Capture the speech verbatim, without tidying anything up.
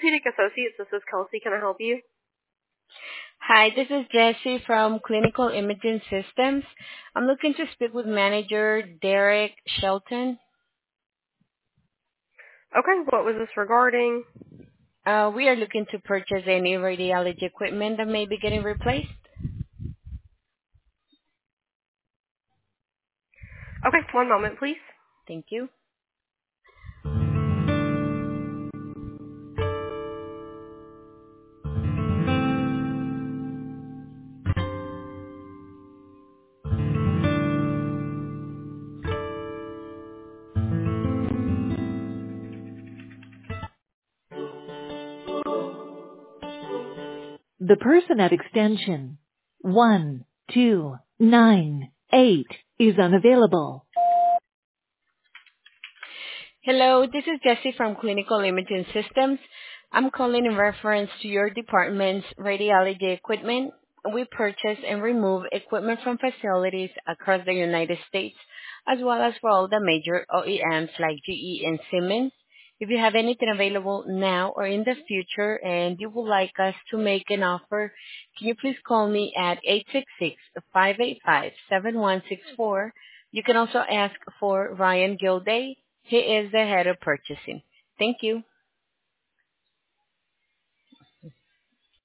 Orthopedic Associates. This is Kelsey. Can I help you? Hi, this is Jessie from Clinical Imaging Systems. I'm looking to speak with manager Derek Shelton. Okay, what was this regarding? Uh, we are looking to purchase any radiology equipment that may be getting replaced. Okay, one moment, please. Thank you. The person at extension one two nine eight is unavailable. Hello, this is Jessie from Clinical Imaging Systems. I'm calling in reference to your department's radiology equipment. We purchase and remove equipment from facilities across the United States, as well as for all the major O E Ms like G E and Siemens. If you have anything available now or in the future and you would like us to make an offer, can you please call me at eight six six, five eight five, seven one six four. You can also ask for Ryan Gilday. He is the head of purchasing. Thank you.